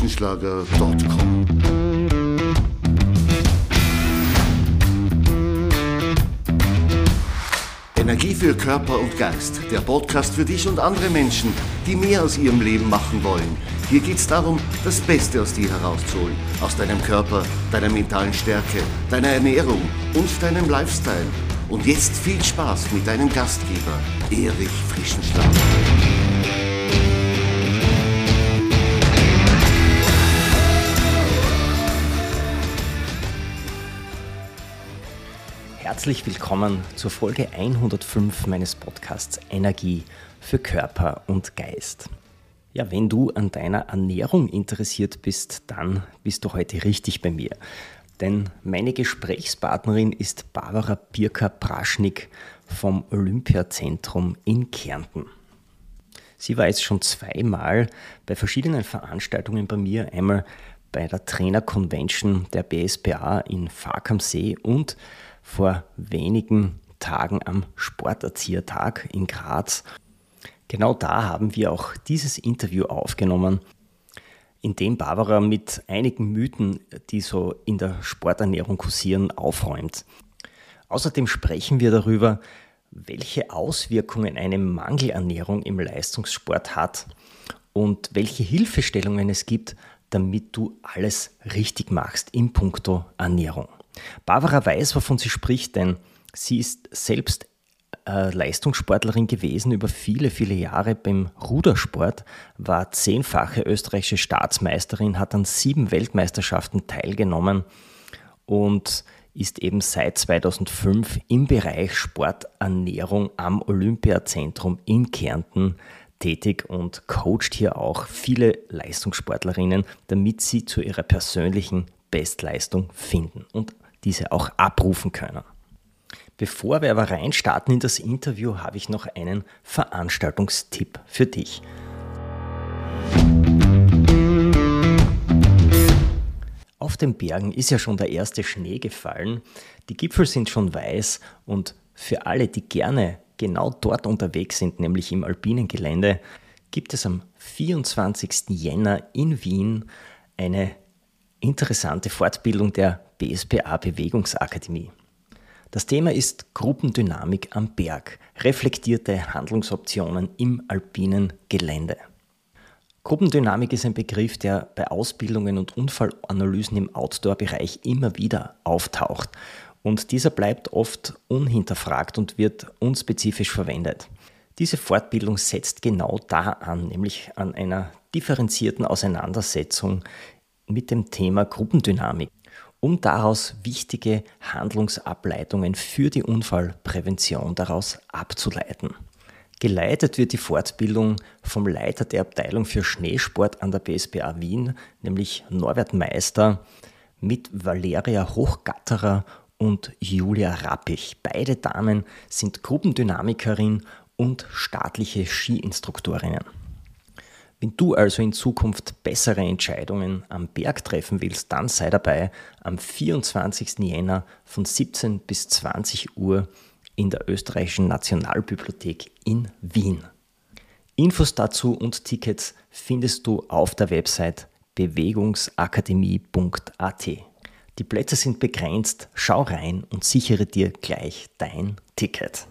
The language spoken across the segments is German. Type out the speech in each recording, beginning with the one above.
www.frischenschlager.com. Energie für Körper und Geist. Der Podcast für dich und andere Menschen, die mehr aus ihrem Leben machen wollen. Hier geht es darum, das Beste aus dir herauszuholen. Aus deinem Körper, deiner mentalen Stärke, deiner Ernährung und deinem Lifestyle. Und jetzt viel Spaß mit deinem Gastgeber, Erich Frischenschlager. Herzlich willkommen zur Folge 105 meines Podcasts Energie für Körper und Geist. Ja, wenn du an deiner Ernährung interessiert bist, dann bist du heute richtig bei mir. Denn meine Gesprächspartnerin ist Barbara Birka-Praschnik vom Olympiazentrum in Kärnten. Sie war jetzt schon zweimal bei verschiedenen Veranstaltungen bei mir, einmal bei der Trainer-Convention der BSPA in Fark am See und vor wenigen Tagen am Sporterziehertag in Graz. Genau da haben wir auch dieses Interview aufgenommen, in dem Barbara mit einigen Mythen, die so in der Sporternährung kursieren, aufräumt. Außerdem sprechen wir darüber, welche Auswirkungen eine Mangelernährung im Leistungssport hat und welche Hilfestellungen es gibt, damit du alles richtig machst in puncto Ernährung. Barbara weiß, wovon sie spricht, denn sie ist selbst Leistungssportlerin gewesen über viele, viele Jahre beim Rudersport, war 10-fache österreichische Staatsmeisterin, hat an 7 Weltmeisterschaften teilgenommen und ist eben seit 2005 im Bereich Sporternährung am Olympiazentrum in Kärnten tätig und coacht hier auch viele Leistungssportlerinnen, damit sie zu ihrer persönlichen Bestleistung finden und diese auch abrufen können. Bevor wir aber reinstarten in das Interview, habe ich noch einen Veranstaltungstipp für dich. Auf den Bergen ist ja schon der erste Schnee gefallen, die Gipfel sind schon weiß und für alle, die gerne genau dort unterwegs sind, nämlich im alpinen Gelände, gibt es am 24. Jänner in Wien eine interessante Fortbildung der BSPA Bewegungsakademie. Das Thema ist Gruppendynamik am Berg, reflektierte Handlungsoptionen im alpinen Gelände. Gruppendynamik ist ein Begriff, der bei Ausbildungen und Unfallanalysen im Outdoor-Bereich immer wieder auftaucht. Und dieser bleibt oft unhinterfragt und wird unspezifisch verwendet. Diese Fortbildung setzt genau da an, nämlich an einer differenzierten Auseinandersetzung mit dem Thema Gruppendynamik, um daraus wichtige Handlungsableitungen für die Unfallprävention daraus abzuleiten. Geleitet wird die Fortbildung vom Leiter der Abteilung für Schneesport an der BSPA Wien, nämlich Norbert Meister, mit Valeria Hochgatterer und Julia Rappich. Beide Damen sind Gruppendynamikerin und staatliche Skiinstruktorinnen. Wenn du also in Zukunft bessere Entscheidungen am Berg treffen willst, dann sei dabei am 24. Jänner von 17 bis 20 Uhr in der Österreichischen Nationalbibliothek in Wien. Infos dazu und Tickets findest du auf der Website bewegungsakademie.at. Die Plätze sind begrenzt, schau rein und sichere dir gleich dein Ticket.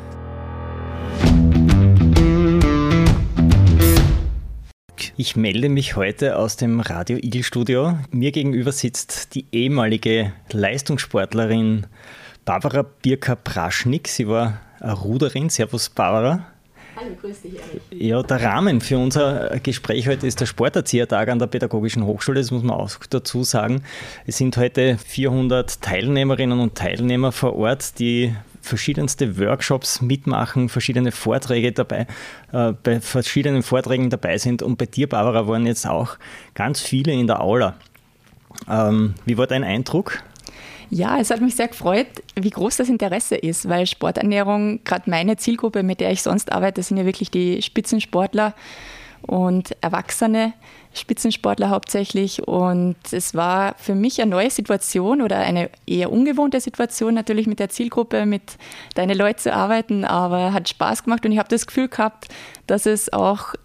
Ich melde mich heute aus dem Radio Igel Studio. Mir gegenüber sitzt die ehemalige Leistungssportlerin Barbara Birka-Praschnik. Sie war eine Ruderin. Servus Barbara. Hallo, grüß dich, Erich. Ja, der Rahmen für unser Gespräch heute ist der Sporterziehertag an der Pädagogischen Hochschule. Das muss man auch dazu sagen. Es sind heute 400 Teilnehmerinnen und Teilnehmer vor Ort, die verschiedenste Workshops mitmachen, verschiedene Vorträge dabei, bei verschiedenen Vorträgen dabei sind. Und bei dir, Barbara, waren jetzt auch ganz viele in der Aula. Wie war dein Eindruck? Ja, es hat mich sehr gefreut, wie groß das Interesse ist, weil Sporternährung, gerade meine Zielgruppe, mit der ich sonst arbeite, sind ja wirklich die Spitzensportler und erwachsene Spitzensportler hauptsächlich. Und es war für mich eine neue Situation oder eine eher ungewohnte Situation, natürlich mit der Zielgruppe, mit deinen Leuten zu arbeiten, aber hat Spaß gemacht und ich habe das Gefühl gehabt, dass es auch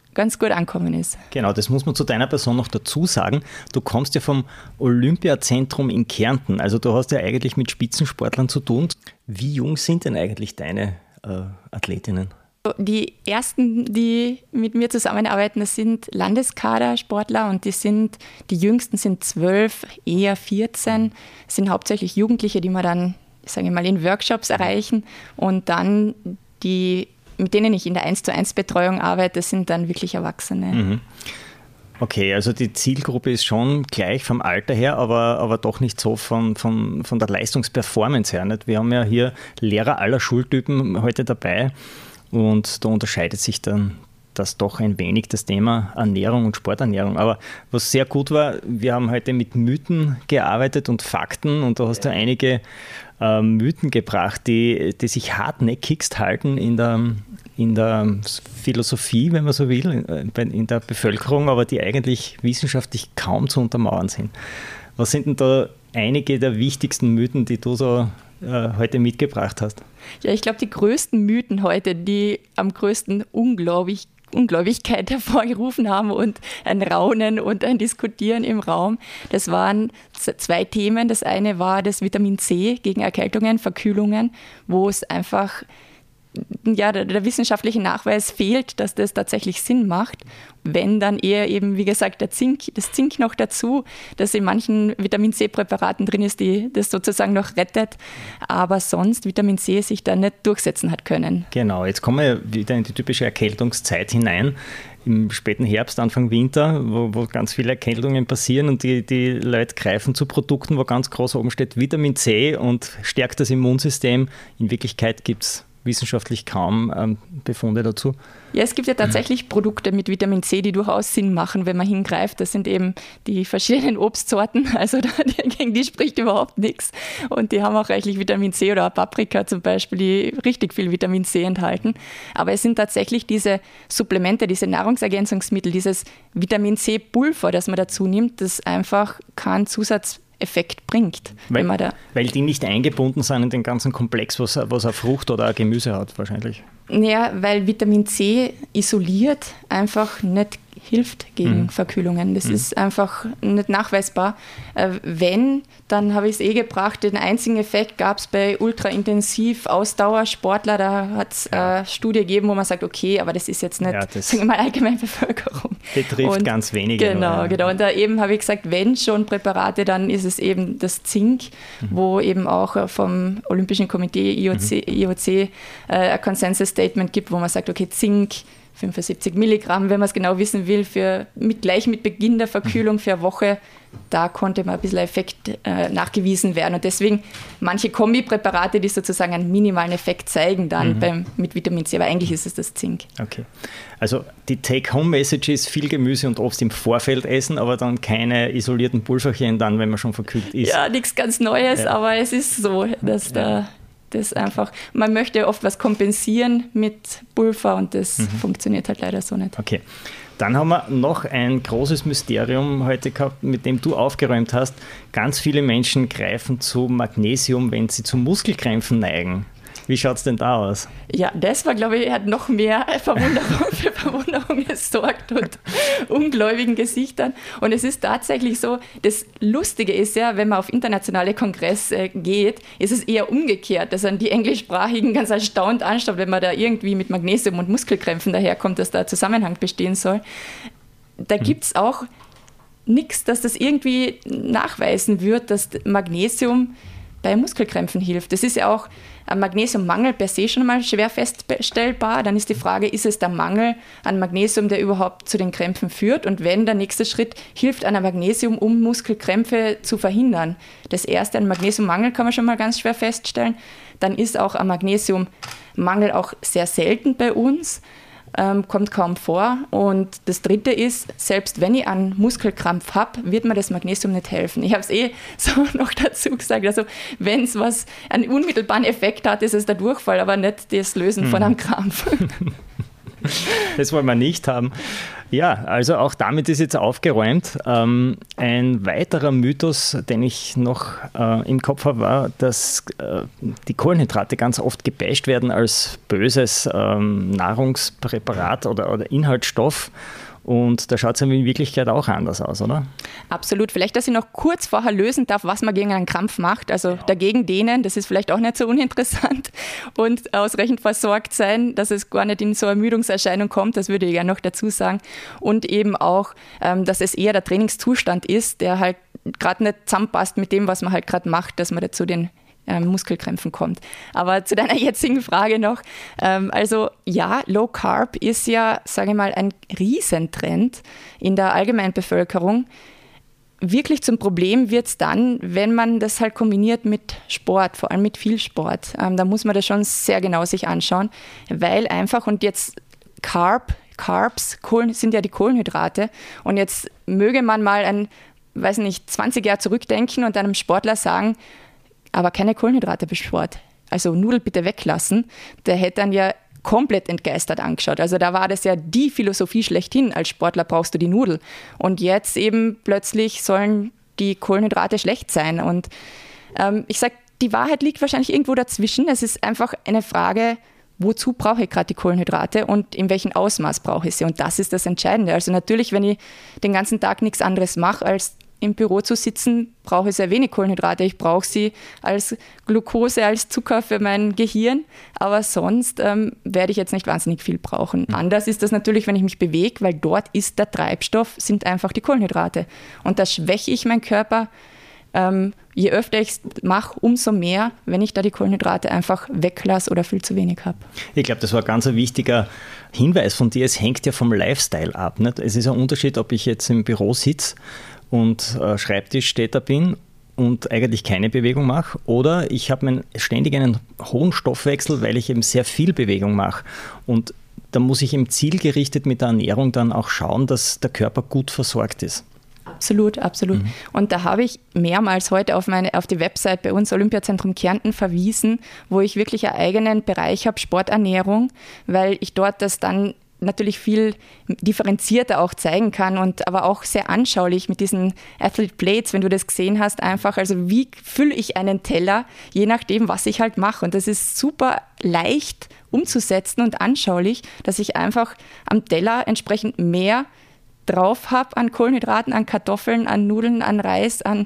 ganz gut angekommen ist. Genau, das muss man zu deiner Person noch dazu sagen. Du kommst ja vom Olympiazentrum in Kärnten, also du hast ja eigentlich mit Spitzensportlern zu tun. Wie jung sind denn eigentlich deine Athletinnen? Die ersten, die mit mir zusammenarbeiten, das sind Landeskadersportler und die jüngsten sind 12, eher 14, das sind hauptsächlich Jugendliche, die wir dann, sage ich mal, in Workshops erreichen, und dann die, mit denen ich in der 1:1 Betreuung arbeite, das sind dann wirklich Erwachsene. Mhm. Okay, also die Zielgruppe ist schon gleich vom Alter her, aber doch nicht so von der Leistungsperformance her. Nicht? Wir haben ja hier Lehrer aller Schultypen heute dabei, und da unterscheidet sich dann das doch ein wenig, das Thema Ernährung und Sporternährung. Aber was sehr gut war, wir haben heute mit Mythen gearbeitet und Fakten, und da hast du einige Mythen gebracht, die sich hartnäckigst halten in der Philosophie, wenn man so will, in der Bevölkerung, aber die eigentlich wissenschaftlich kaum zu untermauern sind. Was sind denn da einige der wichtigsten Mythen, die du so heute mitgebracht hast? Ja, ich glaube, die größten Mythen heute, die am größten Ungläubigkeit hervorgerufen haben und ein Raunen und ein Diskutieren im Raum, das waren 2 Themen. Das eine war das Vitamin C gegen Erkältungen, Verkühlungen, wo es einfach der wissenschaftliche Nachweis fehlt, dass das tatsächlich Sinn macht. Wenn, dann eher eben, wie gesagt, das Zink noch dazu, das in manchen Vitamin-C-Präparaten drin ist, die das sozusagen noch rettet, aber sonst Vitamin C sich da nicht durchsetzen hat können. Genau, jetzt kommen wir wieder in die typische Erkältungszeit hinein, im späten Herbst, Anfang Winter, wo ganz viele Erkältungen passieren, und die Leute greifen zu Produkten, wo ganz groß oben steht Vitamin C und stärkt das Immunsystem. In Wirklichkeit gibt es wissenschaftlich kaum Befunde dazu. Ja, es gibt ja tatsächlich Produkte mit Vitamin C, die durchaus Sinn machen, wenn man hingreift. Das sind eben die verschiedenen Obstsorten, also gegen die spricht überhaupt nichts. Und die haben auch reichlich Vitamin C, oder Paprika zum Beispiel, die richtig viel Vitamin C enthalten. Aber es sind tatsächlich diese Supplemente, diese Nahrungsergänzungsmittel, dieses Vitamin C-Pulver, das man dazu nimmt, das einfach keinen Zusatzeffekt bringt. Weil die nicht eingebunden sind in den ganzen Komplex, was eine Frucht oder ein Gemüse hat wahrscheinlich. Ja, weil Vitamin C isoliert einfach nicht hilft gegen Verkühlungen. Das ist einfach nicht nachweisbar. Wenn, dann habe ich es gebracht, den einzigen Effekt gab es bei ultraintensiv-Ausdauersportler. Da hat es eine Studie gegeben, wo man sagt, okay, aber das ist jetzt nicht, sagen wir mal, allgemeine Bevölkerung. Betrifft ganz wenige. Genau. Und da eben habe ich gesagt, wenn schon Präparate, dann ist es eben das Zink, wo eben auch vom Olympischen Komitee IOC ein Consensus Statement gibt, wo man sagt, okay, Zink 75 Milligramm, wenn man es genau wissen will, gleich mit Beginn der Verkühlung für eine Woche, da konnte mal ein bisschen Effekt nachgewiesen werden. Und deswegen manche Kombipräparate, die sozusagen einen minimalen Effekt zeigen dann mit Vitamin C, aber eigentlich ist es das Zink. Okay, also die Take-Home-Message ist viel Gemüse und Obst im Vorfeld essen, aber dann keine isolierten Pulverchen dann, wenn man schon verkühlt ist. Ja, nichts ganz Neues, aber es ist so, dass das einfach, man möchte oft was kompensieren mit Pulver und das funktioniert halt leider so nicht. Okay, dann haben wir noch ein großes Mysterium heute gehabt, mit dem du aufgeräumt hast. Ganz viele Menschen greifen zu Magnesium, wenn sie zu Muskelkrämpfen neigen. Wie schaut es denn da aus? Ja, das war, glaube ich, hat noch mehr für Verwunderung gesorgt und ungläubigen Gesichtern. Und es ist tatsächlich so, das Lustige ist ja, wenn man auf internationale Kongresse geht, ist es eher umgekehrt, dass dann die Englischsprachigen ganz erstaunt anschauen, wenn man da irgendwie mit Magnesium und Muskelkrämpfen daherkommt, dass da ein Zusammenhang bestehen soll. Da gibt es auch nichts, dass das irgendwie nachweisen wird, dass Magnesium bei Muskelkrämpfen hilft. Das ist ja auch ein Magnesiummangel per se schon mal schwer feststellbar. Dann ist die Frage, ist es der Mangel an Magnesium, der überhaupt zu den Krämpfen führt? Und wenn, der nächste Schritt, hilft einer Magnesium, um Muskelkrämpfe zu verhindern? Das erste, ein Magnesiummangel kann man schon mal ganz schwer feststellen. Dann ist auch ein Magnesiummangel auch sehr selten bei uns. Kommt kaum vor. Und das Dritte ist, selbst wenn ich einen Muskelkrampf habe, wird mir das Magnesium nicht helfen. Ich habe es so noch dazu gesagt, also wenn es einen unmittelbaren Effekt hat, ist es der Durchfall, aber nicht das Lösen von einem Krampf. Das wollen wir nicht haben. Ja, also auch damit ist jetzt aufgeräumt. Ein weiterer Mythos, den ich noch im Kopf habe, war, dass die Kohlenhydrate ganz oft gebasht werden als böses Nahrungspräparat oder Inhaltsstoff. Und da schaut es in Wirklichkeit auch anders aus, oder? Absolut. Vielleicht, dass ich noch kurz vorher lösen darf, was man gegen einen Krampf macht. Also dagegen dehnen, das ist vielleicht auch nicht so uninteressant. Und ausreichend versorgt sein, dass es gar nicht in so eine Ermüdungserscheinung kommt, das würde ich ja noch dazu sagen. Und eben auch, dass es eher der Trainingszustand ist, der halt gerade nicht zusammenpasst mit dem, was man halt gerade macht, dass man dazu den Muskelkrämpfen kommt. Aber zu deiner jetzigen Frage noch. Also ja, Low Carb ist ja, sage ich mal, ein Riesentrend in der Allgemeinbevölkerung. Wirklich zum Problem wird es dann, wenn man das halt kombiniert mit Sport, vor allem mit viel Sport. Da muss man das schon sehr genau sich anschauen, weil einfach, und jetzt Carbs sind ja die Kohlenhydrate, und jetzt möge man mal 20 Jahre zurückdenken und einem Sportler sagen, aber keine Kohlenhydrate beim Sport. Also Nudeln bitte weglassen. Der hätte dann ja komplett entgeistert angeschaut. Also da war das ja die Philosophie schlechthin. Als Sportler brauchst du die Nudel. Und jetzt eben plötzlich sollen die Kohlenhydrate schlecht sein. Und ich sage, die Wahrheit liegt wahrscheinlich irgendwo dazwischen. Es ist einfach eine Frage, wozu brauche ich gerade die Kohlenhydrate und in welchem Ausmaß brauche ich sie. Und das ist das Entscheidende. Also natürlich, wenn ich den ganzen Tag nichts anderes mache, als im Büro zu sitzen, brauche ich sehr wenig Kohlenhydrate. Ich brauche sie als Glucose, als Zucker für mein Gehirn. Aber sonst werde ich jetzt nicht wahnsinnig viel brauchen. Anders ist das natürlich, wenn ich mich bewege, weil dort ist der Treibstoff, sind einfach die Kohlenhydrate. Und da schwäche ich meinen Körper. Je öfter ich es mache, umso mehr, wenn ich da die Kohlenhydrate einfach weglasse oder viel zu wenig habe. Ich glaube, das war ein ganz wichtiger Hinweis von dir. Es hängt ja vom Lifestyle ab. Nicht? Es ist ein Unterschied, ob ich jetzt im Büro sitze und Schreibtischstätter bin und eigentlich keine Bewegung mache, oder ich habe ständig einen hohen Stoffwechsel, weil ich eben sehr viel Bewegung mache. Und da muss ich eben zielgerichtet mit der Ernährung dann auch schauen, dass der Körper gut versorgt ist. Absolut, absolut. Und da habe ich mehrmals heute auf die Website bei uns Olympiazentrum Kärnten verwiesen, wo ich wirklich einen eigenen Bereich habe, Sporternährung, weil ich dort das dann natürlich viel differenzierter auch zeigen kann und aber auch sehr anschaulich mit diesen Athlete Plates, wenn du das gesehen hast, einfach, also wie fülle ich einen Teller, je nachdem, was ich halt mache. Und das ist super leicht umzusetzen und anschaulich, dass ich einfach am Teller entsprechend mehr drauf habe an Kohlenhydraten, an Kartoffeln, an Nudeln, an Reis, an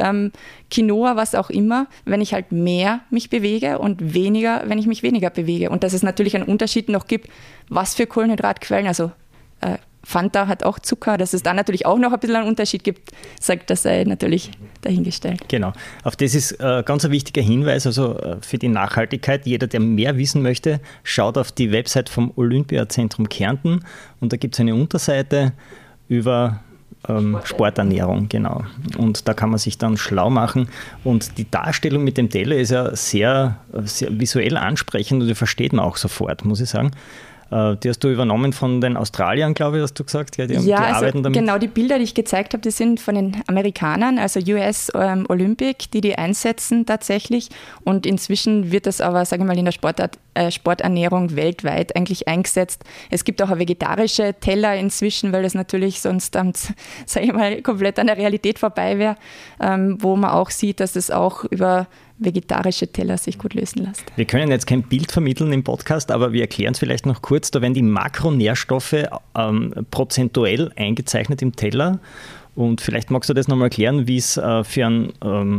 Quinoa, was auch immer, wenn ich halt mehr mich bewege und weniger, wenn ich mich weniger bewege. Und dass es natürlich einen Unterschied noch gibt, was für Kohlenhydratquellen, also Fanta hat auch Zucker, dass es da natürlich auch noch ein bisschen einen Unterschied gibt, sagt, das sei natürlich dahingestellt. Genau, auf das ist ganz ein wichtiger Hinweis, also für die Nachhaltigkeit. Jeder, der mehr wissen möchte, schaut auf die Website vom Olympiazentrum Kärnten und da gibt es eine Unterseite über Sporternährung, genau. Und da kann man sich dann schlau machen. Und die Darstellung mit dem Teller ist ja sehr, sehr visuell ansprechend und die versteht man auch sofort, muss ich sagen. Die hast du übernommen von den Australiern, glaube ich, hast du gesagt? Die arbeiten damit. Genau, die Bilder, die ich gezeigt habe, die sind von den Amerikanern, also US Olympic, die einsetzen tatsächlich. Und inzwischen wird das aber, sage ich mal, in der Sporternährung weltweit eigentlich eingesetzt. Es gibt auch eine vegetarische Teller inzwischen, weil das natürlich sonst, sage ich mal, komplett an der Realität vorbei wäre, wo man auch sieht, dass das auch über vegetarische Teller sich gut lösen lässt. Wir können jetzt kein Bild vermitteln im Podcast, aber wir erklären es vielleicht noch kurz. Da werden die Makronährstoffe prozentuell eingezeichnet im Teller. Und vielleicht magst du das nochmal erklären, wie es für einen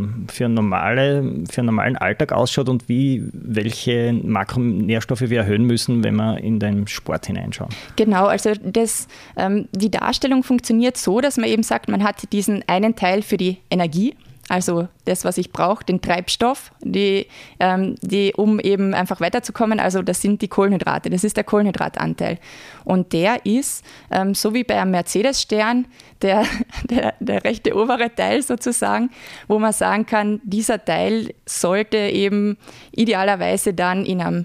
normalen Alltag ausschaut und welche Makronährstoffe wir erhöhen müssen, wenn wir in den Sport hineinschauen. Genau, also die Darstellung funktioniert so, dass man eben sagt, man hat diesen einen Teil für die Energie, also das, was ich brauche, den Treibstoff, um eben einfach weiterzukommen. Also das sind die Kohlenhydrate, das ist der Kohlenhydratanteil. Und der ist, so wie bei einem Mercedes-Stern, der rechte obere Teil sozusagen, wo man sagen kann, dieser Teil sollte eben idealerweise dann in einem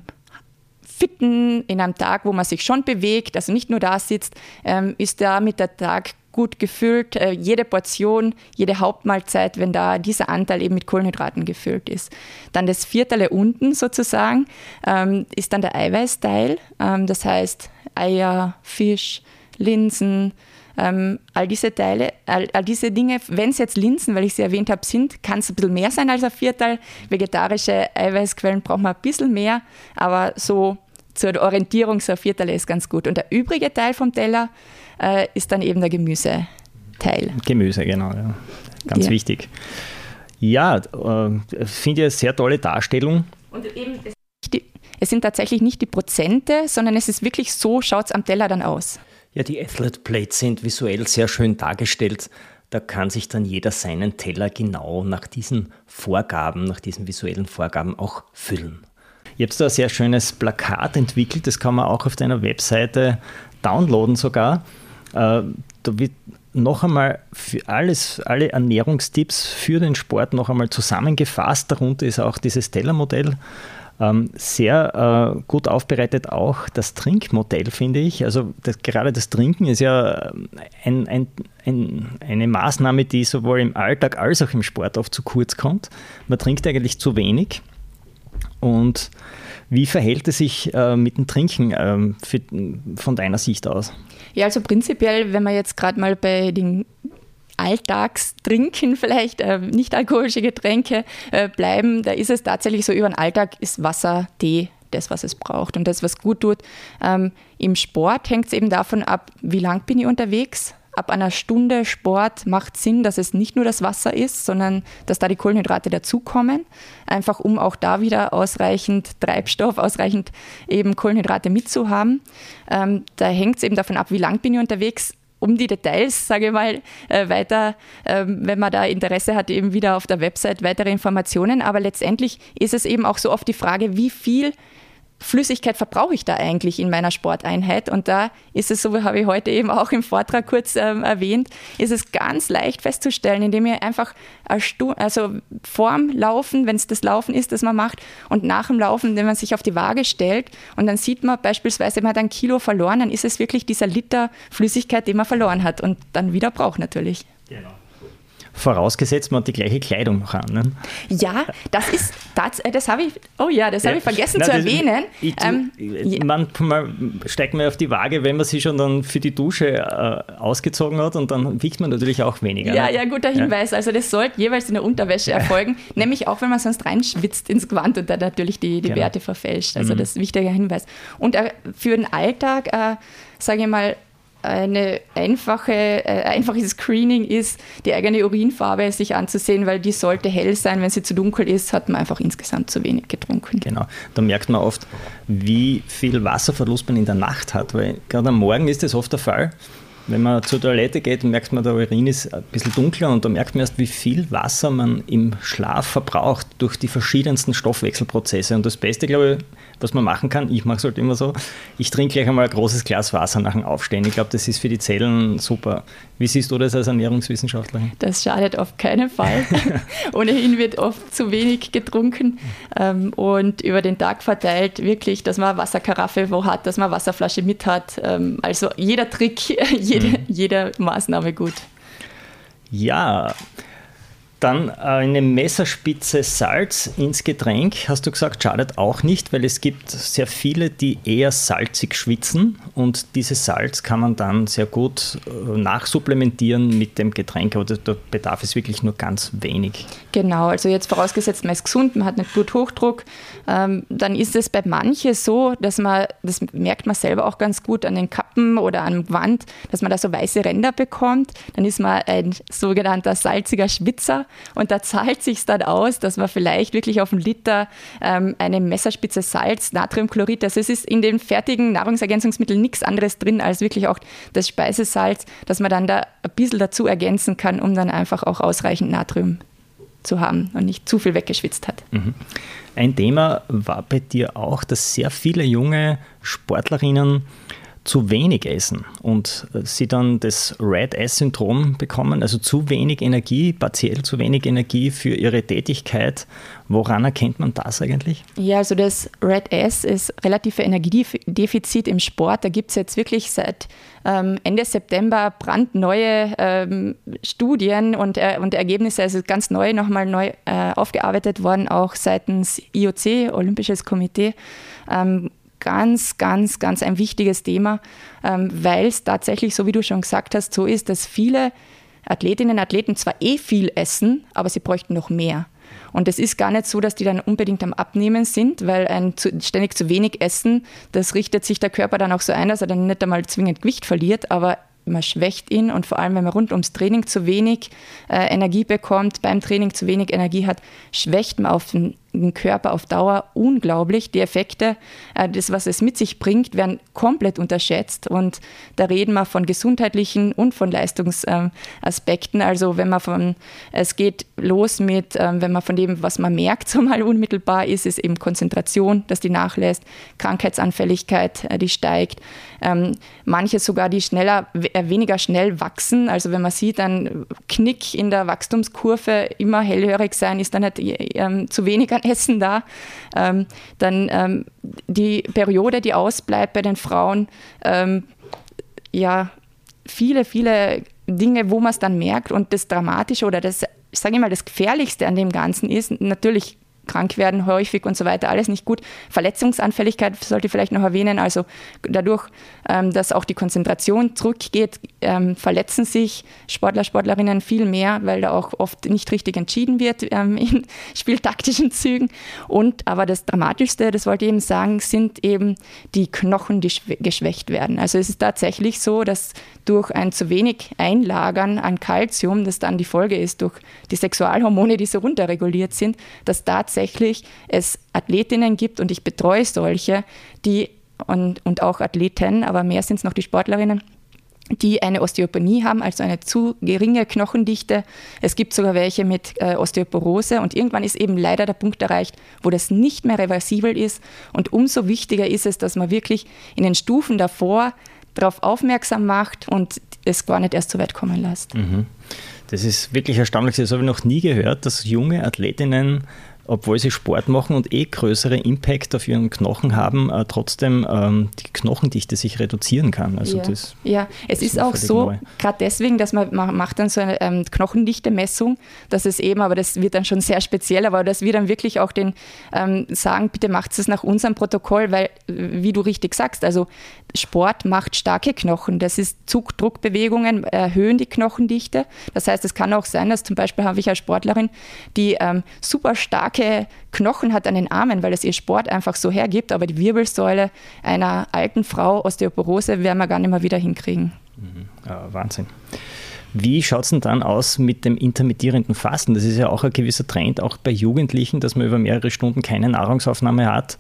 Tag, wo man sich schon bewegt, also nicht nur da sitzt, ist damit der Tag gut gefüllt, jede Portion, jede Hauptmahlzeit, wenn da dieser Anteil eben mit Kohlenhydraten gefüllt ist. Dann das Viertele unten sozusagen ist dann der Eiweißteil, das heißt Eier, Fisch, Linsen, all diese Teile, all diese Dinge, wenn es jetzt Linsen, weil ich sie erwähnt habe, sind, kann es ein bisschen mehr sein als ein Viertel. Vegetarische Eiweißquellen braucht man ein bisschen mehr, aber so zur Orientierung, so ein Viertel ist ganz gut. Und der übrige Teil vom Teller ist dann eben der Gemüseteil. Gemüse, genau, ja. Ganz wichtig. Ja, finde ich eine sehr tolle Darstellung. Und eben, es sind tatsächlich nicht die Prozente, sondern es ist wirklich so, schaut es am Teller dann aus. Ja, die Athlete Plates sind visuell sehr schön dargestellt. Da kann sich dann jeder seinen Teller genau nach diesen Vorgaben, nach diesen visuellen Vorgaben auch füllen. Ihr habt da ein sehr schönes Plakat entwickelt, das kann man auch auf deiner Webseite downloaden sogar. Da wird noch einmal für alle Ernährungstipps für den Sport noch einmal zusammengefasst. Darunter ist auch dieses Tellermodell. Sehr gut aufbereitet auch das Trinkmodell, finde ich. Also gerade das Trinken ist ja eine Maßnahme, die sowohl im Alltag als auch im Sport oft zu kurz kommt. Man trinkt eigentlich zu wenig. Und wie verhält es sich mit dem Trinken von deiner Sicht aus? Ja, also prinzipiell, wenn wir jetzt gerade mal bei den Alltagstrinken vielleicht, nicht alkoholische Getränke bleiben, da ist es tatsächlich so, über den Alltag ist Wasser, Tee, das, was es braucht und das, was gut tut. Im Sport hängt es eben davon ab, wie lang bin ich unterwegs. Ab einer Stunde Sport macht Sinn, dass es nicht nur das Wasser ist, sondern dass da die Kohlenhydrate dazukommen, einfach um auch da wieder ausreichend Treibstoff, ausreichend eben Kohlenhydrate mitzuhaben. Da hängt es eben davon ab, wie lang bin ich unterwegs. Um die Details, sage ich mal, weiter, wenn man da Interesse hat, eben wieder auf der Website weitere Informationen. Aber letztendlich ist es eben auch so oft die Frage, wie viel Flüssigkeit verbrauche ich da eigentlich in meiner Sporteinheit? Und da ist es so, habe ich heute eben auch im Vortrag kurz erwähnt, ist es ganz leicht festzustellen, indem ihr einfach vorm Laufen, wenn es das Laufen ist, das man macht, und nach dem Laufen, wenn man sich auf die Waage stellt und dann sieht man beispielsweise, man hat 1 Kilo verloren, dann ist es wirklich dieser Liter Flüssigkeit, den man verloren hat und dann wieder braucht natürlich. Genau. Vorausgesetzt, man hat die gleiche Kleidung noch an. Ne? Ja, das habe ich vergessen zu erwähnen. Manchmal steigt man auf die Waage, wenn man sie schon dann für die Dusche ausgezogen hat und dann wiegt man natürlich auch weniger. Ja, ne? ja, guter Hinweis. Also das sollte jeweils in der Unterwäsche erfolgen, nämlich auch, wenn man sonst reinschwitzt ins Gewand und dann natürlich die genau. Werte verfälscht. Also das ist ein wichtiger Hinweis. Und für den Alltag, sage ich mal, ein einfaches Screening ist, die eigene Urinfarbe sich anzusehen, weil die sollte hell sein. Wenn sie zu dunkel ist, hat man einfach insgesamt zu wenig getrunken. Genau, da merkt man oft, wie viel Wasserverlust man in der Nacht hat, weil gerade am Morgen ist das oft der Fall. Wenn man zur Toilette geht, merkt man, der Urin ist ein bisschen dunkler und da merkt man erst, wie viel Wasser man im Schlaf verbraucht durch die verschiedensten Stoffwechselprozesse. Und das Beste, glaube ich, was man machen kann, ich mache es halt immer so, ich trinke gleich einmal ein großes Glas Wasser nach dem Aufstehen. Ich glaube, das ist für die Zellen super. Wie siehst du das als Ernährungswissenschaftlerin? Das schadet auf keinen Fall. Ohnehin wird oft zu wenig getrunken und über den Tag verteilt wirklich, dass man eine Wasserkaraffe wo hat, dass man eine Wasserflasche mit hat. Also jeder Trick, jede Maßnahme gut. Ja, dann eine Messerspitze Salz ins Getränk, hast du gesagt, schadet auch nicht, weil es gibt sehr viele, die eher salzig schwitzen und dieses Salz kann man dann sehr gut nachsupplementieren mit dem Getränk, aber da bedarf es wirklich nur ganz wenig. Genau, also jetzt vorausgesetzt, man ist gesund, man hat nicht Bluthochdruck, dann ist es bei manchen so, dass man, das merkt man selber auch ganz gut an den Kappen oder am Wand, dass man da so weiße Ränder bekommt, dann ist man ein sogenannter salziger Schwitzer. Und da zahlt es sich dann aus, dass man vielleicht wirklich auf einen Liter eine Messerspitze Salz, Natriumchlorid, also es ist in den fertigen Nahrungsergänzungsmitteln nichts anderes drin als wirklich auch das Speisesalz, dass man dann da ein bisschen dazu ergänzen kann, um dann einfach auch ausreichend Natrium zu haben und nicht zu viel weggeschwitzt hat. Ein Thema war bei dir auch, dass sehr viele junge Sportlerinnen zu wenig essen und sie dann das Red-S-Syndrom bekommen, also zu wenig Energie, partiell zu wenig Energie für ihre Tätigkeit. Woran erkennt man das eigentlich? Ja, also das Red-S ist relative Energiedefizit im Sport. Da gibt es jetzt wirklich seit Ende September brandneue Studien und Ergebnisse, also ganz nochmal neu aufgearbeitet worden, auch seitens IOC, Olympisches Komitee, ganz, ganz, ganz ein wichtiges Thema, weil es tatsächlich, so wie du schon gesagt hast, so ist, dass viele Athletinnen und Athleten zwar viel essen, aber sie bräuchten noch mehr. Und es ist gar nicht so, dass die dann unbedingt am Abnehmen sind, weil ständig zu wenig Essen, das richtet sich der Körper dann auch so ein, dass er dann nicht einmal zwingend Gewicht verliert, aber man schwächt ihn, und vor allem, wenn man rund ums Training zu wenig Energie bekommt, beim Training zu wenig Energie hat, schwächt man auf den Körper auf Dauer unglaublich. Die Effekte, das, was es mit sich bringt, werden komplett unterschätzt, und da reden wir von gesundheitlichen und von Leistungsaspekten. Also es geht los mit, wenn man von dem, was man merkt, so mal unmittelbar ist eben Konzentration, dass die nachlässt, Krankheitsanfälligkeit, die steigt, manche sogar, die weniger schnell wachsen. Also wenn man sieht, ein Knick in der Wachstumskurve, immer hellhörig sein, ist dann nicht zu wenig an Essen da. Dann die Periode, die ausbleibt bei den Frauen, viele, viele Dinge, wo man es dann merkt. Und das Dramatische oder das Gefährlichste an dem Ganzen ist natürlich krank werden häufig und so weiter, alles nicht gut. Verletzungsanfälligkeit sollte ich vielleicht noch erwähnen, also dadurch, dass auch die Konzentration zurückgeht, verletzen sich Sportler, Sportlerinnen viel mehr, weil da auch oft nicht richtig entschieden wird in spieltaktischen Zügen. Aber das Dramatischste, das wollte ich eben sagen, sind eben die Knochen, die geschwächt werden. Also es ist tatsächlich so, dass durch ein zu wenig Einlagern an Kalzium, das dann die Folge ist durch die Sexualhormone, die so runterreguliert sind, dass tatsächlich es Athletinnen gibt, und ich betreue solche, die und auch Athleten, aber mehr sind es noch die Sportlerinnen, die eine Osteopenie haben, also eine zu geringe Knochendichte. Es gibt sogar welche mit Osteoporose, und irgendwann ist eben leider der Punkt erreicht, wo das nicht mehr reversibel ist, und umso wichtiger ist es, dass man wirklich in den Stufen davor darauf aufmerksam macht und es gar nicht erst so weit kommen lässt. Das ist wirklich erstaunlich. Das habe ich noch nie gehört, dass junge Athletinnen, obwohl sie Sport machen und größere Impact auf ihren Knochen haben, trotzdem die Knochendichte sich reduzieren kann. Also es ist auch so, gerade deswegen, dass man macht dann so eine Knochendichte-Messung, dass es eben, aber das wird dann schon sehr speziell, aber dass wir dann wirklich auch den sagen, bitte macht es nach unserem Protokoll, weil, wie du richtig sagst, also Sport macht starke Knochen. Das ist Zug-Druck-Bewegungen, erhöhen die Knochendichte. Das heißt, es kann auch sein, dass zum Beispiel habe ich eine Sportlerin, die super starke Knochen hat an den Armen, weil es ihr Sport einfach so hergibt, aber die Wirbelsäule einer alten Frau, Osteoporose, werden wir gar nicht mehr wieder hinkriegen. Ja, Wahnsinn. Wie schaut es denn dann aus mit dem intermittierenden Fasten? Das ist ja auch ein gewisser Trend, auch bei Jugendlichen, dass man über mehrere Stunden keine Nahrungsaufnahme hat.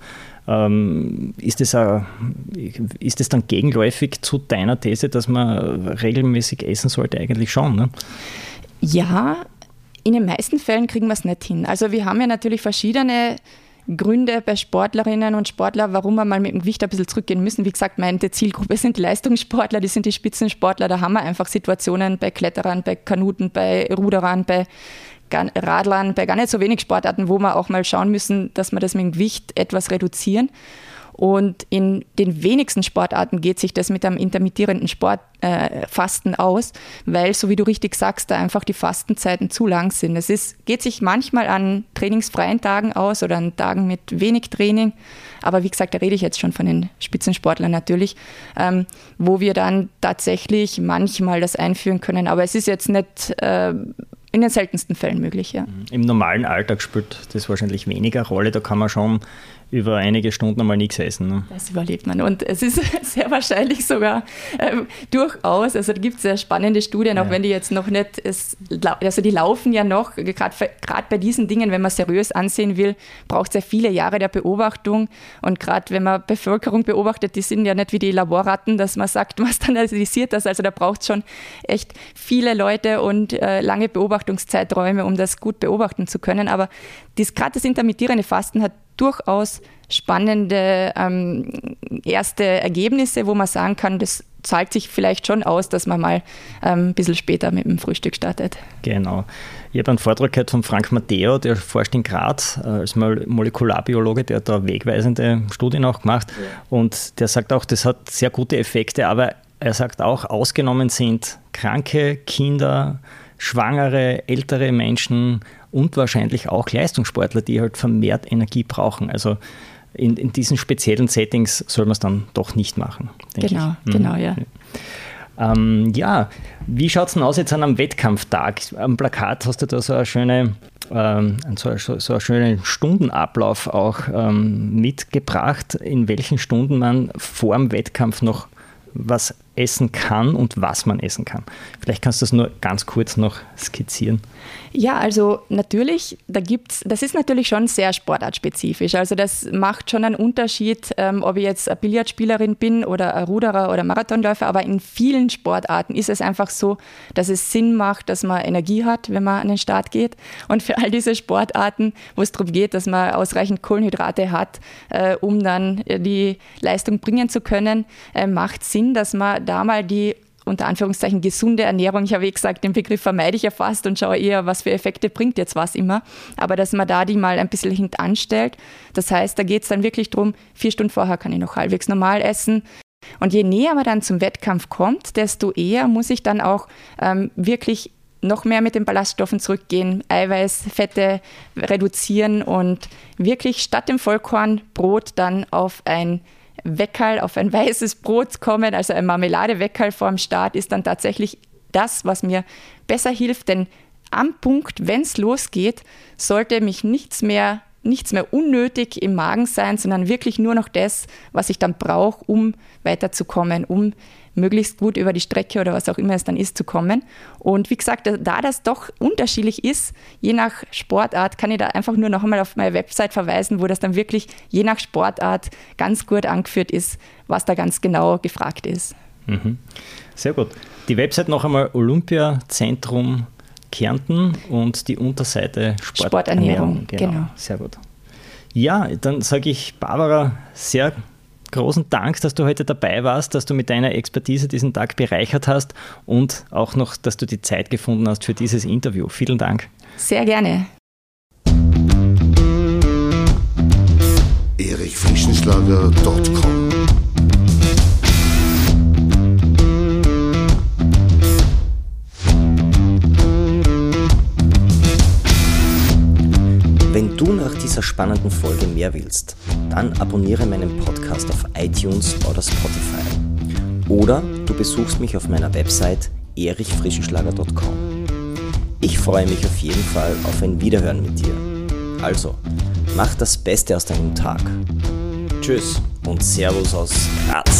Ist das dann gegenläufig zu deiner These, dass man regelmäßig essen sollte? Eigentlich schon, ne? Ja, in den meisten Fällen kriegen wir es nicht hin. Also wir haben ja natürlich verschiedene Gründe bei Sportlerinnen und Sportlern, warum wir mal mit dem Gewicht ein bisschen zurückgehen müssen. Wie gesagt, meine Zielgruppe sind die Leistungssportler, die sind die Spitzensportler. Da haben wir einfach Situationen bei Kletterern, bei Kanuten, bei Ruderern, bei Radlern, bei gar nicht so wenig Sportarten, wo wir auch mal schauen müssen, dass wir das mit dem Gewicht etwas reduzieren. Und in den wenigsten Sportarten geht sich das mit einem intermittierenden Fasten aus, weil, so wie du richtig sagst, da einfach die Fastenzeiten zu lang sind. Geht sich manchmal an trainingsfreien Tagen aus oder an Tagen mit wenig Training, aber wie gesagt, da rede ich jetzt schon von den Spitzensportlern natürlich, wo wir dann tatsächlich manchmal das einführen können, aber es ist jetzt nicht in den seltensten Fällen möglich, ja. Im normalen Alltag spielt das wahrscheinlich weniger Rolle, da kann man schon über einige Stunden einmal nichts essen. Ne? Das überlebt man, und es ist sehr wahrscheinlich sogar durchaus, also da gibt es sehr spannende Studien, auch wenn die jetzt noch nicht, also die laufen ja noch, gerade bei diesen Dingen, wenn man seriös ansehen will, braucht es ja viele Jahre der Beobachtung, und gerade wenn man Bevölkerung beobachtet, die sind ja nicht wie die Laborratten, dass man sagt, man standardisiert das, also da braucht es schon echt viele Leute und lange Beobachtungszeiträume, um das gut beobachten zu können, aber gerade das intermittierende Fasten hat durchaus spannende erste Ergebnisse, wo man sagen kann, das zahlt sich vielleicht schon aus, dass man mal ein bisschen später mit dem Frühstück startet. Genau. Ich habe einen Vortrag gehört von Frank Matteo, der forscht in Graz als Molekularbiologe, der hat da wegweisende Studien auch gemacht, und der sagt auch, das hat sehr gute Effekte, aber er sagt auch, ausgenommen sind kranke Kinder, Schwangere, ältere Menschen und wahrscheinlich auch Leistungssportler, die halt vermehrt Energie brauchen. Also in diesen speziellen Settings soll man es dann doch nicht machen. Genau, ja. Ja, wie schaut es denn aus jetzt an einem Wettkampftag? Am Plakat hast du da so einen schönen Stundenablauf auch mitgebracht, in welchen Stunden man vor dem Wettkampf noch was essen kann und was man essen kann. Vielleicht kannst du das nur ganz kurz noch skizzieren. Ja, also natürlich, das ist natürlich schon sehr sportartspezifisch. Also das macht schon einen Unterschied, ob ich jetzt eine Billardspielerin bin oder ein Ruderer oder Marathonläufer, aber in vielen Sportarten ist es einfach so, dass es Sinn macht, dass man Energie hat, wenn man an den Start geht. Und für all diese Sportarten, wo es darum geht, dass man ausreichend Kohlenhydrate hat, um dann die Leistung bringen zu können, macht Sinn, dass man da mal die unter Anführungszeichen gesunde Ernährung, ich habe gesagt, den Begriff vermeide ich ja fast und schaue eher, was für Effekte bringt jetzt was immer, aber dass man da die mal ein bisschen hintanstellt. Das heißt, da geht es dann wirklich darum, 4 Stunden vorher kann ich noch halbwegs normal essen. Und je näher man dann zum Wettkampf kommt, desto eher muss ich dann auch wirklich noch mehr mit den Ballaststoffen zurückgehen, Eiweiß, Fette reduzieren und wirklich statt dem Vollkornbrot dann auf ein Weckerl, auf ein weißes Brot kommen, also ein Marmeladeweckerl vor dem Start ist dann tatsächlich das, was mir besser hilft, denn am Punkt, wenn es losgeht, sollte mich nichts mehr unnötig im Magen sein, sondern wirklich nur noch das, was ich dann brauche, um weiterzukommen, um möglichst gut über die Strecke oder was auch immer es dann ist, zu kommen. Und wie gesagt, da das doch unterschiedlich ist, je nach Sportart, kann ich da einfach nur noch einmal auf meine Website verweisen, wo das dann wirklich je nach Sportart ganz gut angeführt ist, was da ganz genau gefragt ist. Mhm. Sehr gut. Die Website noch einmal Olympiazentrum Kärnten und die Unterseite Sporternährung. Genau. Sehr gut. Ja, dann sage ich Barbara, sehr großen Dank, dass du heute dabei warst, dass du mit deiner Expertise diesen Tag bereichert hast und auch noch, dass du die Zeit gefunden hast für dieses Interview. Vielen Dank. Sehr gerne. erichfrischenschlager.com Wenn du nach dieser spannenden Folge mehr willst, dann abonniere meinen Podcast auf iTunes oder Spotify. Oder du besuchst mich auf meiner Website erichfrischenschlager.com. Ich freue mich auf jeden Fall auf ein Wiederhören mit dir. Also, mach das Beste aus deinem Tag. Tschüss und Servus aus Graz.